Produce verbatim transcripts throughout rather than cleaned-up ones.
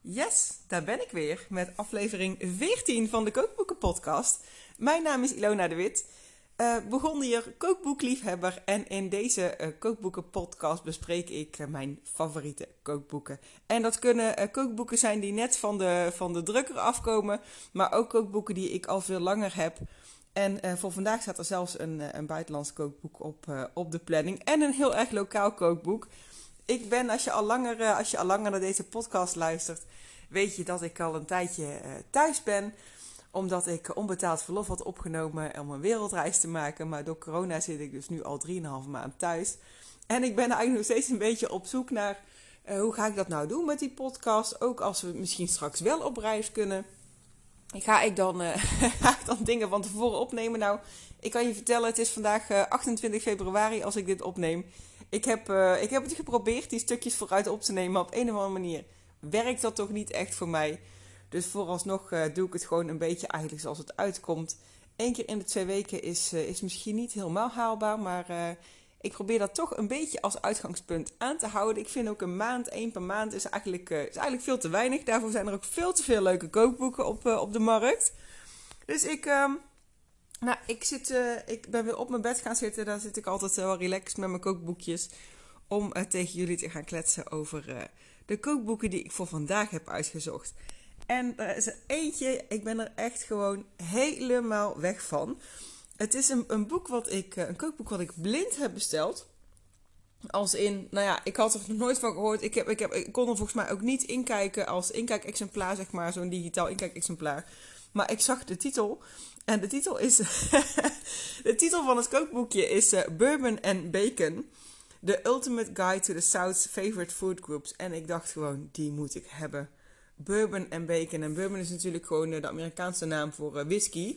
Yes, daar ben ik weer met aflevering veertien van de Kookboeken Podcast. Mijn naam is Ilona de Wit, uh, begon hier kookboekliefhebber en in deze uh, Kookboeken Podcast bespreek ik uh, mijn favoriete kookboeken. En dat kunnen uh, kookboeken zijn die net van de, van de drukker afkomen, maar ook kookboeken die ik al veel langer heb. En uh, voor vandaag staat er zelfs een, uh, een buitenlands kookboek op, uh, op de planning en een heel erg lokaal kookboek. Ik ben, als je, al langer, uh, als je al langer naar deze podcast luistert, weet je dat ik al een tijdje uh, thuis ben. Omdat ik onbetaald verlof had opgenomen om een wereldreis te maken. Maar door corona zit ik dus nu al drieënhalve maand thuis. En ik ben eigenlijk nog steeds een beetje op zoek naar uh, hoe ga ik dat nou doen met die podcast. Ook als we misschien straks wel op reis kunnen. Ga ik dan, uh, ga ik dan dingen van tevoren opnemen? Nou, ik kan je vertellen, het is vandaag uh, achtentwintig februari als ik dit opneem. Ik heb, uh, ik heb het geprobeerd die stukjes vooruit op te nemen, maar op een of andere manier werkt dat toch niet echt voor mij. Dus vooralsnog uh, doe ik het gewoon een beetje eigenlijk zoals het uitkomt. Eén keer in de twee weken is, uh, is misschien niet helemaal haalbaar, maar uh, ik probeer dat toch een beetje als uitgangspunt aan te houden. Ik vind ook een maand, één per maand is eigenlijk, uh, is eigenlijk veel te weinig. Daarvoor zijn er ook veel te veel leuke kookboeken op, uh, op de markt. Dus ik... Uh, Nou, ik, zit, uh, ik ben weer op mijn bed gaan zitten. Daar zit ik altijd wel relaxed met mijn kookboekjes. Om uh, tegen jullie te gaan kletsen over uh, de kookboeken die ik voor vandaag heb uitgezocht. En er is er eentje, ik ben er echt gewoon helemaal weg van. Het is een, een boek wat ik, uh, een kookboek wat ik blind heb besteld. Als in, nou ja, ik had er nog nooit van gehoord. Ik, heb, ik, heb, ik kon er volgens mij ook niet inkijken als inkijkexemplaar, zeg maar. Zo'n digitaal inkijkexemplaar. Maar ik zag de titel. En de titel is... de titel van het kookboekje is uh, Bourbon and Bacon. The Ultimate Guide to the South's Favorite Food Groups. En ik dacht gewoon, die moet ik hebben. Bourbon and Bacon. En bourbon is natuurlijk gewoon uh, de Amerikaanse naam voor uh, whisky.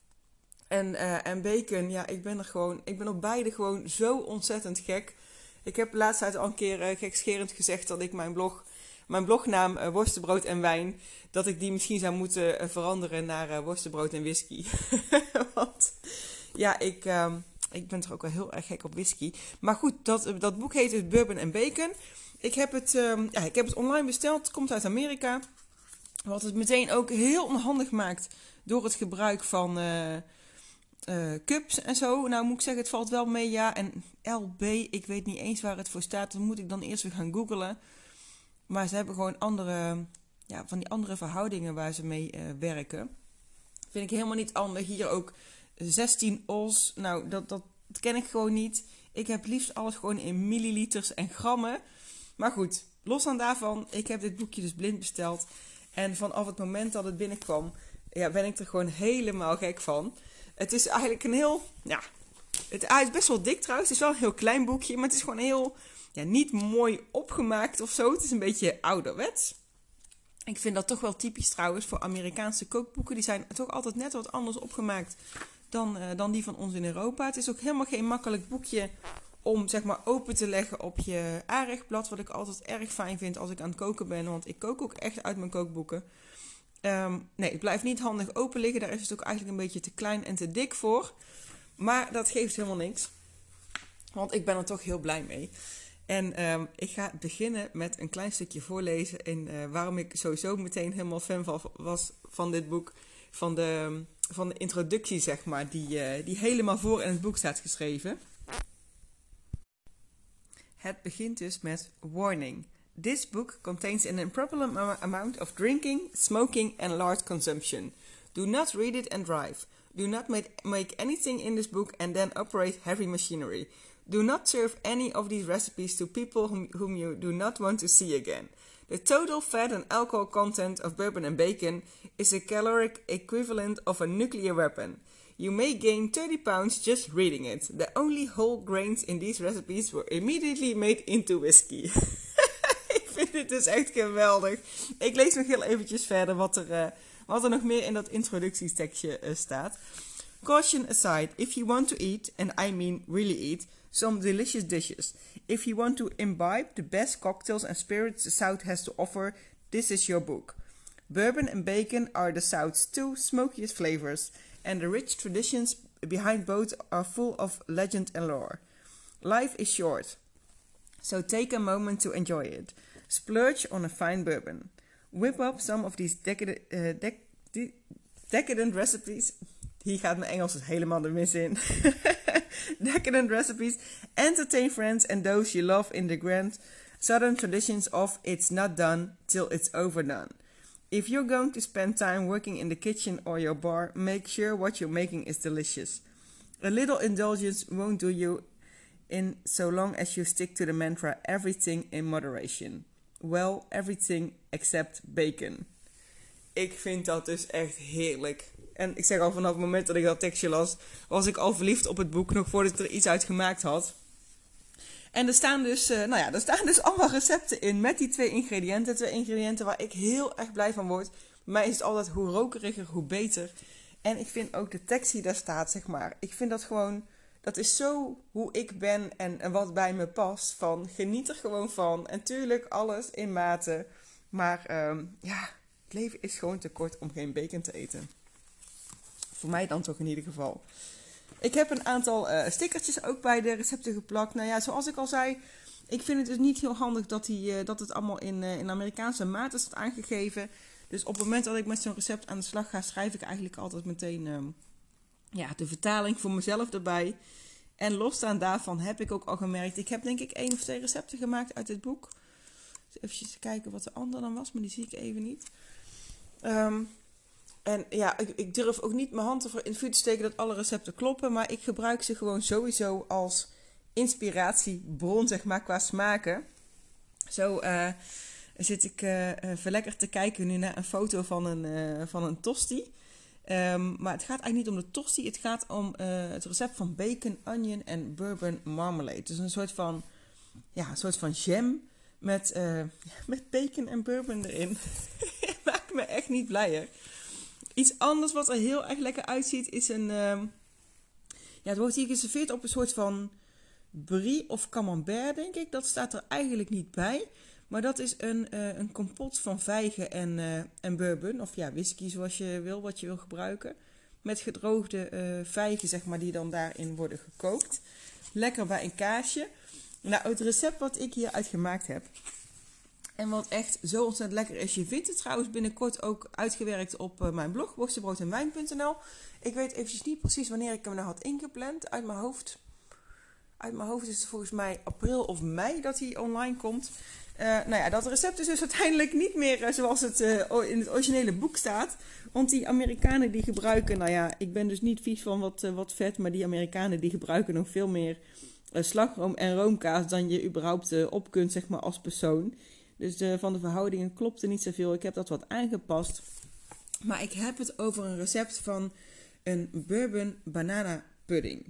En, uh, en bacon, ja, ik ben er gewoon... Ik ben op beide gewoon zo ontzettend gek. Ik heb laatst uit al een keer uh, gekscherend gezegd dat ik mijn blog... Mijn blognaam uh, Worstenbrood en Wijn, dat ik die misschien zou moeten uh, veranderen naar uh, Worstenbrood en Whisky. Want ja, ik, uh, ik ben toch ook wel heel erg gek op whisky. Maar goed, dat, uh, dat boek heet dus Bourbon and Bacon. Ik heb, het, uh, ja, ik heb het online besteld, het komt uit Amerika. Wat het meteen ook heel onhandig maakt door het gebruik van uh, uh, cups en zo. Nou moet ik zeggen, het valt wel mee, ja. En L B, ik weet niet eens waar het voor staat. Dan moet ik dan eerst weer gaan googlen. Maar ze hebben gewoon andere, ja, van die andere verhoudingen waar ze mee uh, werken. Vind ik helemaal niet handig. Hier ook zestien oz. Nou, dat, dat, dat ken ik gewoon niet. Ik heb liefst alles gewoon in milliliters en grammen. Maar goed, los van daarvan. Ik heb dit boekje dus blind besteld. En vanaf het moment dat het binnenkwam, ja, ben ik er gewoon helemaal gek van. Het is eigenlijk een heel, ja, het, hij is best wel dik trouwens. Het is wel een heel klein boekje, maar het is gewoon heel... Ja, niet mooi opgemaakt of zo. Het is een beetje ouderwets. Ik vind dat toch wel typisch trouwens voor Amerikaanse kookboeken. Die zijn toch altijd net wat anders opgemaakt dan, uh, dan die van ons in Europa. Het is ook helemaal geen makkelijk boekje om zeg maar open te leggen op je aanrechtblad. Wat ik altijd erg fijn vind als ik aan het koken ben. Want ik kook ook echt uit mijn kookboeken. Um, nee, het blijft niet handig open liggen. Daar is het ook eigenlijk een beetje te klein en te dik voor. Maar dat geeft helemaal niks. Want ik ben er toch heel blij mee. En um, ik ga beginnen met een klein stukje voorlezen. En uh, waarom ik sowieso meteen helemaal fan van was van dit boek. Van de, van de introductie, zeg maar. Die, uh, die helemaal voor in het boek staat geschreven. Het begint dus met warning. This book contains an improper amount of drinking, smoking and large consumption. Do not read it and drive. Do not make, make anything in this book and then operate heavy machinery. Do not serve any of these recipes to people whom, whom you do not want to see again. The total fat and alcohol content of bourbon and bacon is a caloric equivalent of a nuclear weapon. You may gain thirty pounds just reading it. The only whole grains in these recipes were immediately made into whiskey. Ik vind dit dus echt geweldig. Ik lees nog heel eventjes verder wat er, uh, wat er nog meer in dat introductiestekstje uh, staat. Caution aside, if you want to eat, and I mean really eat, some delicious dishes. If you want to imbibe the best cocktails and spirits the South has to offer, this is your book. Bourbon and bacon are the South's two smokiest flavors, and the rich traditions behind both are full of legend and lore. Life is short, so take a moment to enjoy it. Splurge on a fine bourbon. Whip up some of these decadent, uh, dec- de- decadent recipes. Hier gaat mijn Engels dus helemaal de mis in. Decadent recipes. Entertain friends and those you love in the grand Southern traditions of it's not done till it's overdone. If you're going to spend time working in the kitchen or your bar, make sure what you're making is delicious. A little indulgence won't do you in so long as you stick to the mantra everything in moderation. Well, everything except bacon. Ik vind dat dus echt heerlijk. En ik zeg al, vanaf het moment dat ik dat tekstje las, was ik al verliefd op het boek, nog voordat ik er iets uit gemaakt had. En er staan dus, uh, nou ja, er staan dus allemaal recepten in met die twee ingrediënten. Twee ingrediënten waar ik heel erg blij van word. Bij mij is het altijd hoe rokeriger, hoe beter. En ik vind ook de tekst die daar staat, zeg maar. Ik vind dat gewoon, dat is zo hoe ik ben en, en wat bij me past. Van, geniet er gewoon van. En tuurlijk, alles in mate. Maar um, ja, het leven is gewoon te kort om geen bacon te eten. Voor mij dan toch in ieder geval. Ik heb een aantal uh, stickertjes ook bij de recepten geplakt. Nou ja, zoals ik al zei, ik vind het dus niet heel handig dat, die, uh, dat het allemaal in, uh, in Amerikaanse maten staat aangegeven. Dus op het moment dat ik met zo'n recept aan de slag ga, schrijf ik eigenlijk altijd meteen um, ja, de vertaling voor mezelf erbij. En losstaan daarvan heb ik ook al gemerkt, ik heb denk ik één of twee recepten gemaakt uit dit boek. Dus even kijken wat de andere dan was, maar die zie ik even niet. Um, En ja, ik, ik durf ook niet mijn hand ervoor in het vuur te steken dat alle recepten kloppen. Maar ik gebruik ze gewoon sowieso als inspiratiebron, zeg maar, qua smaken. Zo uh, zit ik uh, verlekkerd te kijken nu naar een foto van een, uh, van een tosti. Um, maar het gaat eigenlijk niet om de tosti. Het gaat om uh, het recept van bacon, onion en bourbon marmalade. Dus een soort van, ja, een soort van jam met, uh, met bacon en bourbon erin. Maakt me echt niet blijer. Iets anders wat er heel erg lekker uitziet is een... Uh, ja, het wordt hier geserveerd op een soort van brie of camembert, denk ik. Dat staat er eigenlijk niet bij. Maar dat is een, uh, een kompot van vijgen en, uh, en bourbon. Of ja, whisky zoals je wil, wat je wil gebruiken. Met gedroogde uh, vijgen, zeg maar, die dan daarin worden gekookt. Lekker bij een kaasje. Nou, het recept wat ik hieruit gemaakt heb... En wat echt zo ontzettend lekker is. Je vindt het trouwens binnenkort ook uitgewerkt op uh, mijn blog, worstenbroodjenwijn punt n l. Ik weet eventjes niet precies wanneer ik hem nou had ingepland. Uit mijn hoofd, uit mijn hoofd is het volgens mij april of mei dat hij online komt. Uh, nou ja, dat recept is dus uiteindelijk niet meer uh, zoals het uh, in het originele boek staat. Want die Amerikanen die gebruiken, nou ja, ik ben dus niet vies van wat, uh, wat vet. Maar die Amerikanen die gebruiken nog veel meer uh, slagroom en roomkaas dan je überhaupt uh, op kunt, zeg maar, als persoon. Dus de, van de verhoudingen klopte niet zoveel. Ik heb dat wat aangepast. Maar ik heb het over een recept van een bourbon banana pudding.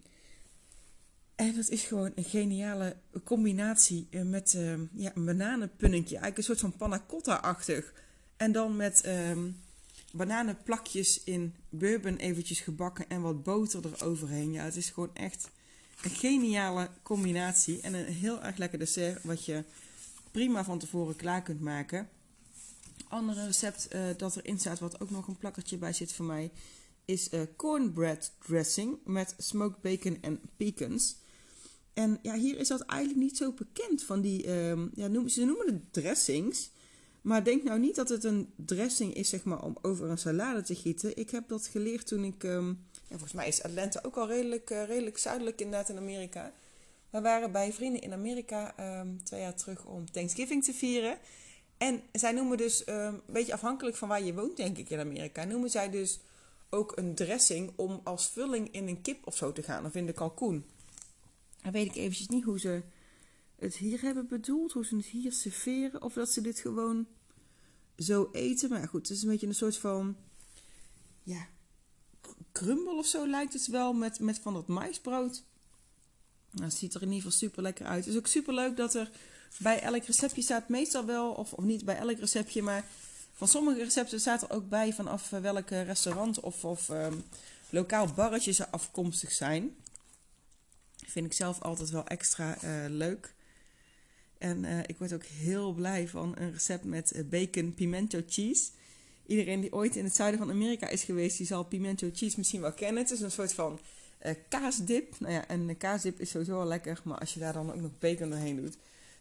En dat is gewoon een geniale combinatie met uh, ja, een bananenpuddingje. Eigenlijk een soort van panna cotta-achtig. En dan met um, bananenplakjes in bourbon eventjes gebakken en wat boter eroverheen. Ja, het is gewoon echt een geniale combinatie. En een heel erg lekker dessert wat je... prima van tevoren klaar kunt maken. Andere recept uh, dat erin staat, wat ook nog een plakkertje bij zit voor mij, is uh, cornbread dressing met smoked bacon en pecans. En ja, hier is dat eigenlijk niet zo bekend van die, um, ja, noem, ze noemen het dressings. Maar denk nou niet dat het een dressing is, zeg maar, om over een salade te gieten. Ik heb dat geleerd toen ik, um, ja, volgens mij is Atlanta ook al redelijk, uh, redelijk zuidelijk inderdaad in Amerika. We waren bij vrienden in Amerika um, twee jaar terug om Thanksgiving te vieren. En zij noemen dus, um, een beetje afhankelijk van waar je woont, denk ik, in Amerika, noemen zij dus ook een dressing om als vulling in een kip of zo te gaan, of in de kalkoen. Dan weet ik eventjes niet hoe ze het hier hebben bedoeld, hoe ze het hier serveren, of dat ze dit gewoon zo eten. Maar goed, het is een beetje een soort van, ja, crumble of zo lijkt het wel, met, met van dat maïsbrood. Nou, het ziet er in ieder geval super lekker uit. Het is ook super leuk dat er bij elk receptje staat, meestal wel, of, of niet bij elk receptje, maar van sommige recepten staat er ook bij vanaf welk restaurant of, of um, lokaal barretje ze afkomstig zijn. Vind ik zelf altijd wel extra uh, leuk. En uh, ik word ook heel blij van een recept met uh, bacon pimento cheese. Iedereen die ooit in het zuiden van Amerika is geweest, die zal pimento cheese misschien wel kennen. Het is een soort van uh, kaasdip. Nou ja, en een kaasdip is sowieso wel lekker, maar als je daar dan ook nog bacon doorheen doet,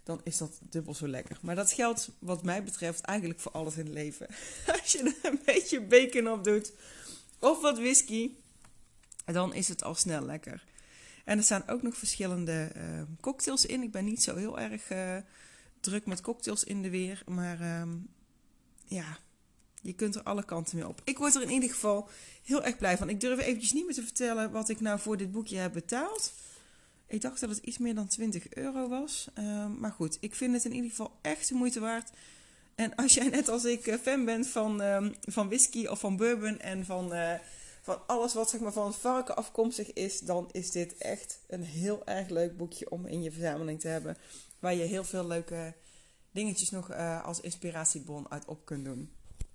dan is dat dubbel zo lekker. Maar dat geldt wat mij betreft eigenlijk voor alles in het leven. Als je er een beetje bacon op doet of wat whisky, dan is het al snel lekker. En er staan ook nog verschillende uh, cocktails in. Ik ben niet zo heel erg uh, druk met cocktails in de weer. Maar uh, ja, je kunt er alle kanten mee op. Ik word er in ieder geval heel erg blij van. Ik durf eventjes niet meer te vertellen wat ik nou voor dit boekje heb betaald. Ik dacht dat het iets meer dan twintig euro was. Uh, maar goed, ik vind het in ieder geval echt de moeite waard. En als jij net als ik uh, fan bent van, uh, van whisky of van bourbon en van... Uh, Van alles wat zeg maar van het varken afkomstig is, dan is dit echt een heel erg leuk boekje om in je verzameling te hebben. Waar je heel veel leuke dingetjes nog uh, als inspiratiebron uit op kunt doen.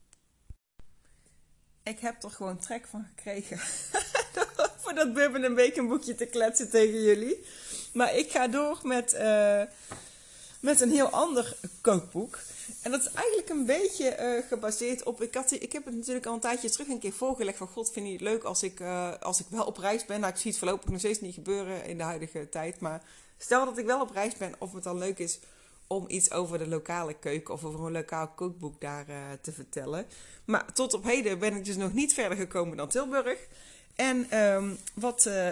Ik heb er gewoon trek van gekregen voor dat bourbon en bacon boekje te kletsen tegen jullie. Maar ik ga door met, uh, met een heel ander kookboek. En dat is eigenlijk een beetje uh, gebaseerd op... Ik, had, ik heb het natuurlijk al een tijdje terug een keer voorgelegd van... God, vind je het leuk als ik, uh, als ik wel op reis ben? Nou, ik zie het voorlopig nog steeds niet gebeuren in de huidige tijd. Maar stel dat ik wel op reis ben, of het dan leuk is om iets over de lokale keuken... of over een lokaal kookboek daar uh, te vertellen. Maar tot op heden ben ik dus nog niet verder gekomen dan Tilburg. En um, wat, uh,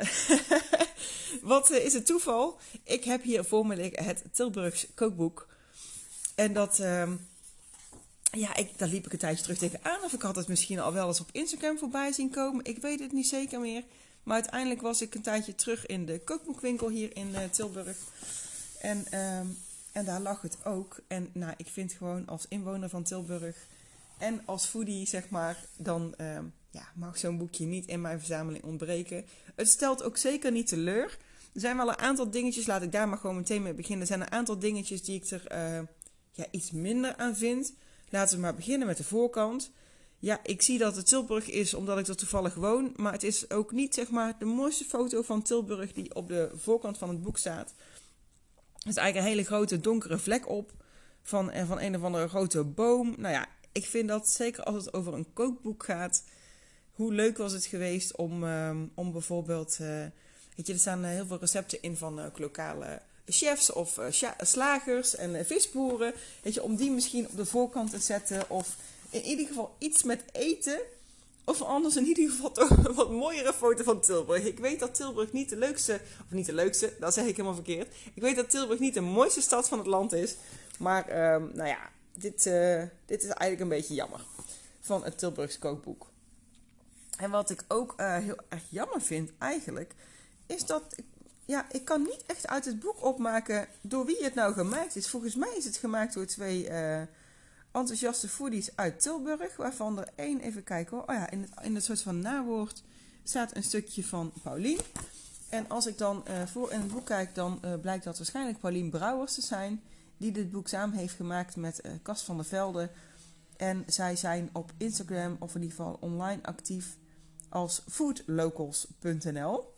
wat uh, is het toeval? Ik heb hier voor me liggen het Tilburgs kookboek... En dat, uh, ja, ik, daar liep ik een tijdje terug tegenaan. Of ik had het misschien al wel eens op Instagram voorbij zien komen. Ik weet het niet zeker meer. Maar uiteindelijk was ik een tijdje terug in de kookboekwinkel hier in uh, Tilburg. En, uh, en daar lag het ook. En nou, ik vind gewoon als inwoner van Tilburg en als foodie, zeg maar, dan uh, ja, mag zo'n boekje niet in mijn verzameling ontbreken. Het stelt ook zeker niet teleur. Er zijn wel een aantal dingetjes, laat ik daar maar gewoon meteen mee beginnen. Er zijn een aantal dingetjes die ik er... Uh, Ja, iets minder aan vind. Laten we maar beginnen met de voorkant. Ja, ik zie dat het Tilburg is omdat ik er toevallig woon. Maar het is ook niet zeg maar de mooiste foto van Tilburg die op de voorkant van het boek staat. Er is eigenlijk een hele grote donkere vlek op. Van, van een of andere grote boom. Nou ja, ik vind dat zeker als het over een kookboek gaat. Hoe leuk was het geweest om, um, om bijvoorbeeld... Uh, weet je, er staan heel veel recepten in van uh, lokale... chefs of uh, slagers en uh, visboeren, weet je, om die misschien op de voorkant te zetten of in ieder geval iets met eten of anders in ieder geval toch een wat mooiere foto van Tilburg. Ik weet dat Tilburg niet de leukste, of niet de leukste, dat zeg ik helemaal verkeerd. Ik weet dat Tilburg niet de mooiste stad van het land is, maar um, nou ja, dit, uh, dit is eigenlijk een beetje jammer van het Tilburgs kookboek. En wat ik ook uh, heel erg jammer vind eigenlijk, is dat... Ja, ik kan niet echt uit het boek opmaken door wie het nou gemaakt is. Volgens mij is het gemaakt door twee uh, enthousiaste foodies uit Tilburg. Waarvan er één, even kijken hoor. Oh ja, in het, in het soort van nawoord staat een stukje van Paulien. En als ik dan uh, voor in het boek kijk, dan uh, blijkt dat waarschijnlijk Paulien Brouwers te zijn. Die dit boek samen heeft gemaakt met uh, Cas van der Velde. En zij zijn op Instagram, of in ieder geval online actief, als foodlocals punt n l.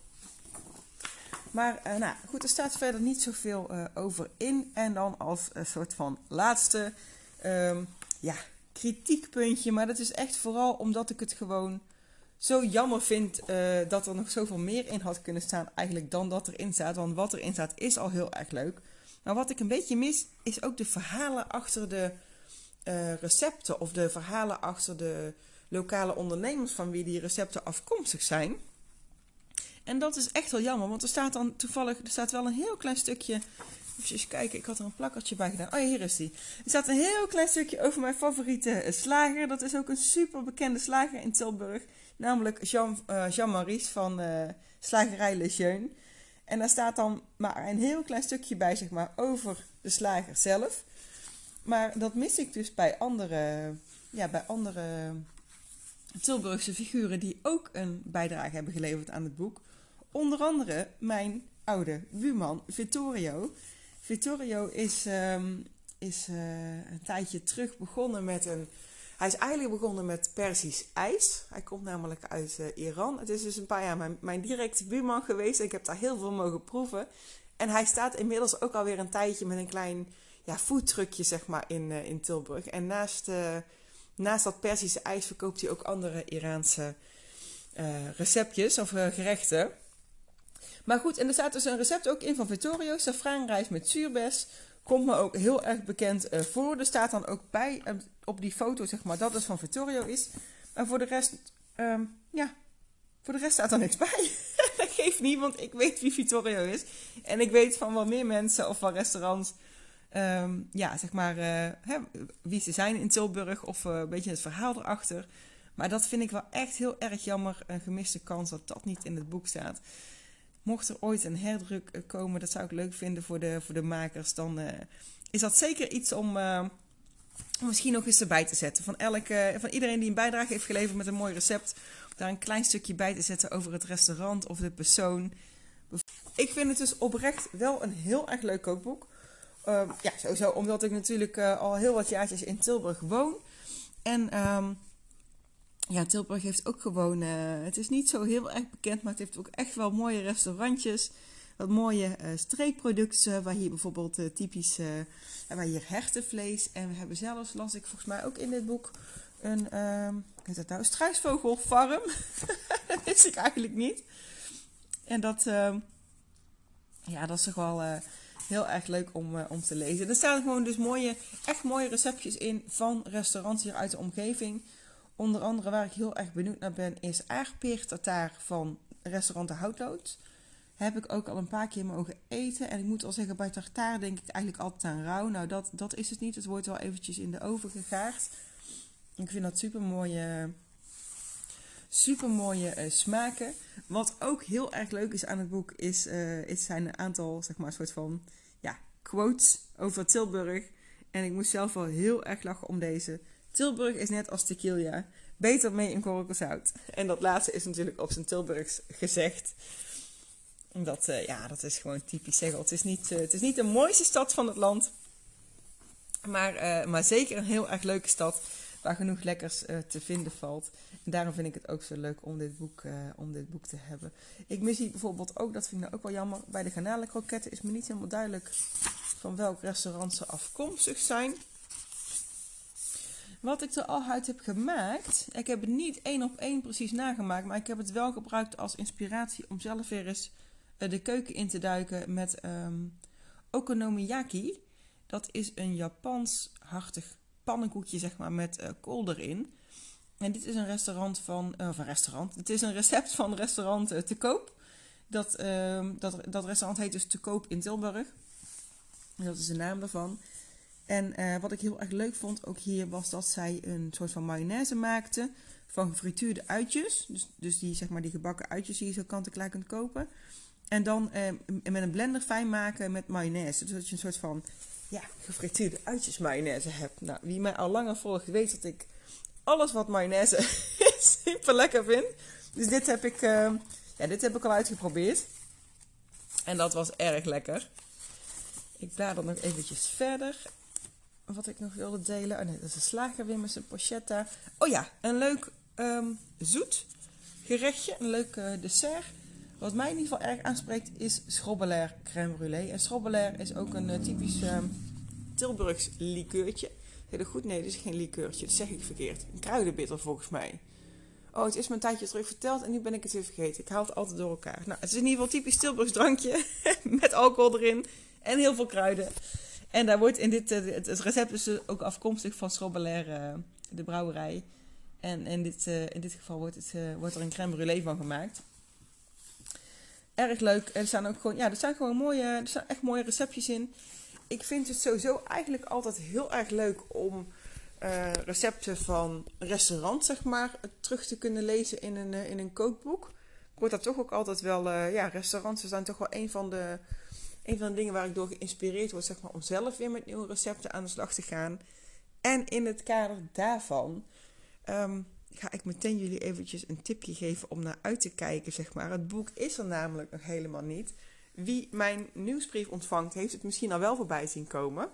Maar uh, nou goed, er staat verder niet zoveel uh, over in. En dan als een soort van laatste um, ja, kritiekpuntje. Maar dat is echt vooral omdat ik het gewoon zo jammer vind uh, dat er nog zoveel meer in had kunnen staan eigenlijk dan dat erin staat. Want wat erin staat is al heel erg leuk. Maar wat ik een beetje mis is ook de verhalen achter de uh, recepten. Of de verhalen achter de lokale ondernemers van wie die recepten afkomstig zijn. En dat is echt wel jammer, want er staat dan toevallig, er staat wel een heel klein stukje, even kijken, ik had er een plakkertje bij gedaan. Oh ja, hier is die. Er staat een heel klein stukje over mijn favoriete slager. Dat is ook een super bekende slager in Tilburg, namelijk Jean, uh, Jean Maurice van uh, Slagerij Le Jeune. En daar staat dan maar een heel klein stukje bij, zeg maar, over de slager zelf. Maar dat mis ik dus bij andere, ja, bij andere Tilburgse figuren die ook een bijdrage hebben geleverd aan het boek. Onder andere mijn oude buurman Vittorio. Vittorio is, um, is uh, een tijdje terug begonnen met een... Hij is eigenlijk begonnen met Persisch ijs. Hij komt namelijk uit uh, Iran. Het is dus een paar jaar mijn, mijn directe buurman geweest. Ik heb daar heel veel mogen proeven. En hij staat inmiddels ook alweer een tijdje met een klein ja, foodtruckje, zeg maar, in, uh, in Tilburg. En naast, uh, naast dat Persische ijs verkoopt hij ook andere Iraanse uh, receptjes of uh, gerechten. Maar goed, en er staat dus een recept ook in van Vittorio. Safraanrijst met zuurbes, komt me ook heel erg bekend uh, voor. Er staat dan ook bij uh, op die foto, zeg maar, dat het van Vittorio is. Maar voor de rest, um, ja, voor de rest staat er niks bij. Dat geeft niet, want ik weet wie Vittorio is. En ik weet van wel meer mensen of van restaurants, um, ja, zeg maar, uh, hè, wie ze zijn in Tilburg of uh, een beetje het verhaal erachter. Maar dat vind ik wel echt heel erg jammer, een gemiste kans dat dat niet in het boek staat. Mocht er ooit een herdruk komen, dat zou ik leuk vinden voor de, voor de makers, dan uh, is dat zeker iets om uh, misschien nog eens erbij te zetten. Van, elke, van iedereen die een bijdrage heeft geleverd met een mooi recept, daar een klein stukje bij te zetten over het restaurant of de persoon. Ik vind het dus oprecht wel een heel erg leuk kookboek. Uh, ja, sowieso omdat ik natuurlijk uh, al heel wat jaartjes in Tilburg woon. En um, ja, Tilburg heeft ook gewoon, uh, het is niet zo heel erg bekend, maar het heeft ook echt wel mooie restaurantjes. Wat mooie uh, streekproducten, waar hier bijvoorbeeld uh, typisch, uh, waar hier hertenvlees. En we hebben zelfs, las ik volgens mij ook in dit boek, een, uh, hoe heet dat nou, struisvogelfarm. Dat wist ik eigenlijk niet. En dat, uh, ja, dat is toch wel uh, heel erg leuk om, uh, om te lezen. Er staan gewoon dus mooie, echt mooie receptjes in van restaurants hier uit de omgeving. Onder andere waar ik heel erg benieuwd naar ben, is aardpeer tartaar van restaurant De Houtlood. Heb ik ook al een paar keer mogen eten. En ik moet al zeggen, bij tartaar denk ik eigenlijk altijd aan rauw. Nou, dat, dat is het niet. Het wordt wel eventjes in de oven gegaard. Ik vind dat super mooie, super mooie uh, smaken. Wat ook heel erg leuk is aan het boek, is, uh, is zijn een aantal, zeg maar, een soort van, ja, quotes over Tilburg. En ik moest zelf wel heel erg lachen om deze. Tilburg is net als tequila, beter mee in korrelzout. En dat laatste is natuurlijk op zijn Tilburgs gezegd. Dat, uh, ja, dat is gewoon typisch zeggen. Het is niet, uh, het is niet de mooiste stad van het land, maar, uh, maar zeker een heel erg leuke stad waar genoeg lekkers uh, te vinden valt. En daarom vind ik het ook zo leuk om dit boek, uh, om dit boek te hebben. Ik mis hier bijvoorbeeld ook, dat vind ik nou ook wel jammer, bij de garnalenkroketten is me niet helemaal duidelijk van welk restaurant ze afkomstig zijn. Wat ik er al uit heb gemaakt, ik heb het niet één op één precies nagemaakt, maar ik heb het wel gebruikt als inspiratie om zelf weer eens uh, de keuken in te duiken met um, okonomiyaki. Dat is een Japans hartig pannenkoekje, zeg maar, met uh, kool erin. En dit is een restaurant van, uh, of een restaurant, het is een recept van restaurant uh, Te Koop. Dat, uh, dat, dat restaurant heet dus Te Koop in Tilburg. Dat is de naam daarvan. En uh, wat ik heel erg leuk vond ook hier was dat zij een soort van mayonaise maakte van gefrituurde uitjes. Dus, dus die, zeg maar, die gebakken uitjes die je zo kant-en-klaar kunt kopen. En dan uh, met een blender fijn maken met mayonaise. Dus dat je een soort van, ja, gefrituurde uitjes mayonaise hebt. Nou, wie mij al langer volgt weet dat ik alles wat mayonaise super lekker vind. Dus dit heb ik, uh, ja, dit heb ik al uitgeprobeerd. En dat was erg lekker. Ik blader nog eventjes verder. Wat ik nog wilde delen. Oh nee, dat is een slager weer met zijn porchetta. Oh ja, een leuk um, zoet gerechtje. Een leuk uh, dessert. Wat mij in ieder geval erg aanspreekt is schrobbelair crème brûlée. En schrobbelair is ook een uh, typisch uh, Tilburgs likeurtje. Heel goed, nee, dit is geen likeurtje. Dat zeg ik verkeerd. Een kruidenbitter volgens mij. Oh, het is me een tijdje terug verteld en nu ben ik het weer vergeten. Ik haal het altijd door elkaar. Nou, het is in ieder geval typisch Tilburgs drankje. Met alcohol erin. En heel veel kruiden. En daar wordt in dit, het recept is dus ook afkomstig van Schrobbelair, de brouwerij. En in dit, in dit geval wordt, het, wordt er een crème brûlée van gemaakt. Erg leuk. Er staan ook gewoon, ja, er staan gewoon mooie, er staan echt mooie receptjes in. Ik vind het sowieso eigenlijk altijd heel erg leuk om uh, recepten van restaurants, zeg maar, terug te kunnen lezen in een, in een kookboek. Ik word daar toch ook altijd wel, uh, ja, restaurants zijn toch wel een van de... Een van de dingen waar ik door geïnspireerd word, zeg maar, om zelf weer met nieuwe recepten aan de slag te gaan. En in het kader daarvan um, ga ik meteen jullie eventjes een tipje geven om naar uit te kijken, zeg maar. Het boek is er namelijk nog helemaal niet. Wie mijn nieuwsbrief ontvangt, heeft het misschien al wel voorbij zien komen.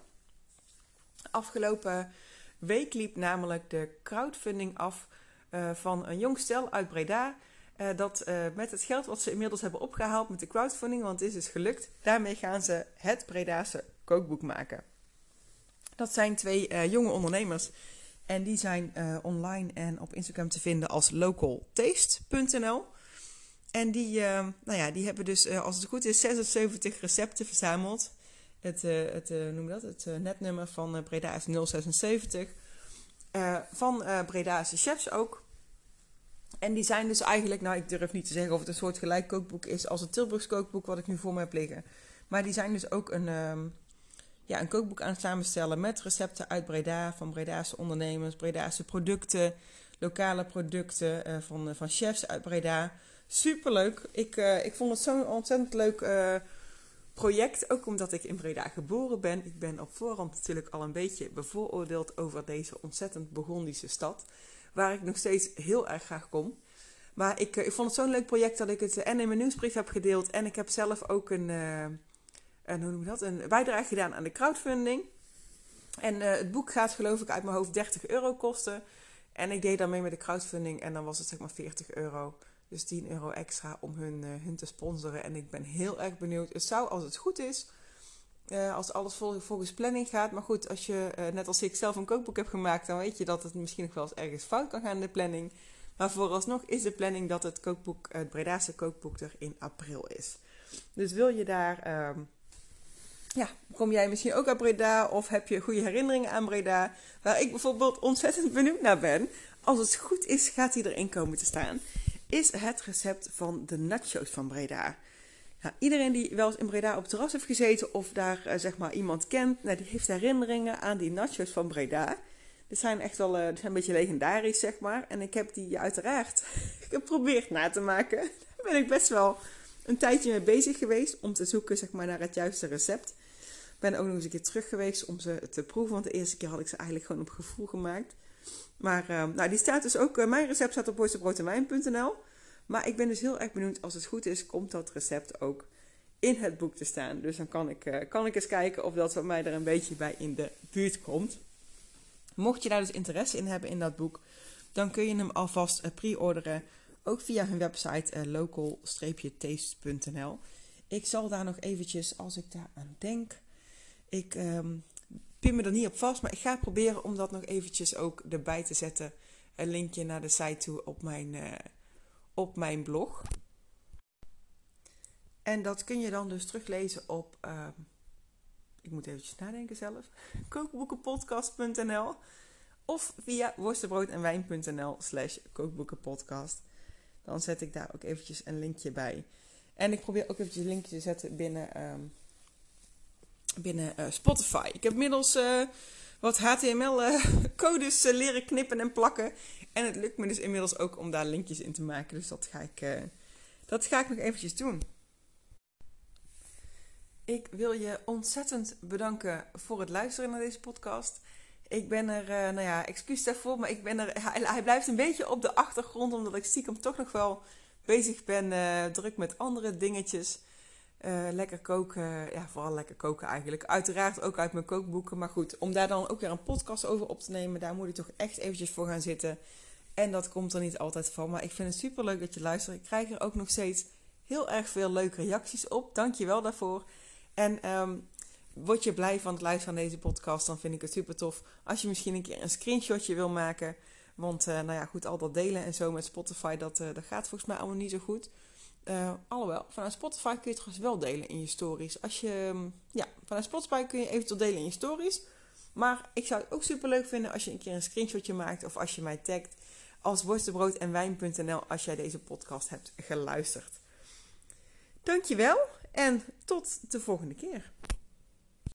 Afgelopen week liep namelijk de crowdfunding af uh, van een jong stel uit Breda. Uh, dat uh, met het geld wat ze inmiddels hebben opgehaald met de crowdfunding, want het is dus gelukt, daarmee gaan ze het Bredaanse kookboek maken. Dat zijn twee uh, jonge ondernemers en die zijn uh, online en op Instagram te vinden als localtaste punt n l. En die, uh, nou ja, die hebben dus, uh, als het goed is, zesenzeventig recepten verzameld. Het, uh, het, uh, noem dat? het uh, netnummer van uh, Breda is nul zesenzeventig. Uh, van uh, Bredaanse chefs ook. En die zijn dus eigenlijk, nou ik durf niet te zeggen of het een soort gelijk kookboek is als het Tilburgs kookboek wat ik nu voor me heb liggen. Maar die zijn dus ook een, um, ja, een kookboek aan het samenstellen met recepten uit Breda, van Bredaanse ondernemers, Bredaanse producten, lokale producten uh, van, uh, van chefs uit Breda. Superleuk. Ik, uh, ik vond het zo'n ontzettend leuk uh, project, ook omdat ik in Breda geboren ben. Ik ben op voorhand natuurlijk al een beetje bevooroordeeld over deze ontzettend Burgondische stad, waar ik nog steeds heel erg graag kom. Maar ik, ik vond het zo'n leuk project dat ik het en in mijn nieuwsbrief heb gedeeld. En ik heb zelf ook een, uh, een, hoe noem je dat? een bijdrage gedaan aan de crowdfunding. En uh, het boek gaat geloof ik uit mijn hoofd dertig euro kosten. En ik deed daarmee met de crowdfunding en dan was het zeg maar veertig euro. Dus tien euro extra om hun, uh, hun te sponsoren. En ik ben heel erg benieuwd. Het zou, als het goed is, Uh, als alles vol, volgens planning gaat. Maar goed, als je, uh, net als ik zelf een kookboek heb gemaakt, dan weet je dat het misschien nog wel eens ergens fout kan gaan in de planning. Maar vooralsnog is de planning dat het kookboek, het Bredaanse kookboek er in april is. Dus wil je daar, uh, ja, kom jij misschien ook uit Breda of heb je goede herinneringen aan Breda, waar ik bijvoorbeeld ontzettend benieuwd naar ben. Als het goed is, gaat die erin komen te staan. Is het recept van de nachos van Breda. Nou, iedereen die wel eens in Breda op het terras heeft gezeten of daar uh, zeg maar iemand kent, nou, die heeft herinneringen aan die nachos van Breda. Die zijn echt wel uh, die zijn een beetje legendarisch, zeg maar. En ik heb die uiteraard geprobeerd na te maken. Daar ben ik best wel een tijdje mee bezig geweest om te zoeken zeg maar, naar het juiste recept. Ik ben ook nog eens een keer terug geweest om ze te proeven, want de eerste keer had ik ze eigenlijk gewoon op gevoel gemaakt. Maar uh, nou, die staat dus ook, uh, mijn recept staat op worstenbroodenwijn punt n l. Maar ik ben dus heel erg benieuwd, als het goed is, komt dat recept ook in het boek te staan. Dus dan kan ik, uh, kan ik eens kijken of dat van mij er een beetje bij in de buurt komt. Mocht je daar dus interesse in hebben in dat boek, dan kun je hem alvast uh, pre-orderen. Ook via hun website uh, local taste punt n l. Ik zal daar nog eventjes, als ik daar aan denk, ik um, pin me er niet op vast, maar ik ga proberen om dat nog eventjes ook erbij te zetten. Een linkje naar de site toe op mijn... Uh, op mijn blog. En dat kun je dan dus teruglezen op, uh, ik moet eventjes nadenken zelf, kookboekenpodcast punt n l of via worstenbroodenwijn punt n l slash kookboekenpodcast. Dan zet ik daar ook eventjes een linkje bij. En ik probeer ook eventjes een linkje te zetten binnen, um, binnen uh, Spotify. Ik heb inmiddels uh, wat H T M L-codes uh, uh, leren knippen en plakken. En het lukt me dus inmiddels ook om daar linkjes in te maken. Dus dat ga ik, uh, dat ga ik nog eventjes doen. Ik wil je ontzettend bedanken voor het luisteren naar deze podcast. Ik ben er, uh, nou ja, excuus daarvoor, maar ik ben er, hij, hij blijft een beetje op de achtergrond. Omdat ik stiekem toch nog wel bezig ben, uh, druk met andere dingetjes. Uh, lekker koken, ja, vooral lekker koken eigenlijk. Uiteraard ook uit mijn kookboeken. Maar goed, om daar dan ook weer een podcast over op te nemen, daar moet ik toch echt eventjes voor gaan zitten. En dat komt er niet altijd van. Maar ik vind het super leuk dat je luistert. Ik krijg er ook nog steeds heel erg veel leuke reacties op. Dank je wel daarvoor. En um, word je blij van het luisteren van deze podcast, dan vind ik het super tof als je misschien een keer een screenshotje wil maken. Want uh, nou ja, goed, al dat delen en zo met Spotify, dat, uh, dat gaat volgens mij allemaal niet zo goed. Uh, alhoewel, vanuit Spotify kun je het trouwens wel delen in je stories. Als je, um, ja, vanuit Spotify kun je eventueel delen in je stories. Maar ik zou het ook super leuk vinden als je een keer een screenshotje maakt of als je mij tagt als worstenbroodenwijn punt n l als jij deze podcast hebt geluisterd. Dankjewel en tot de volgende keer.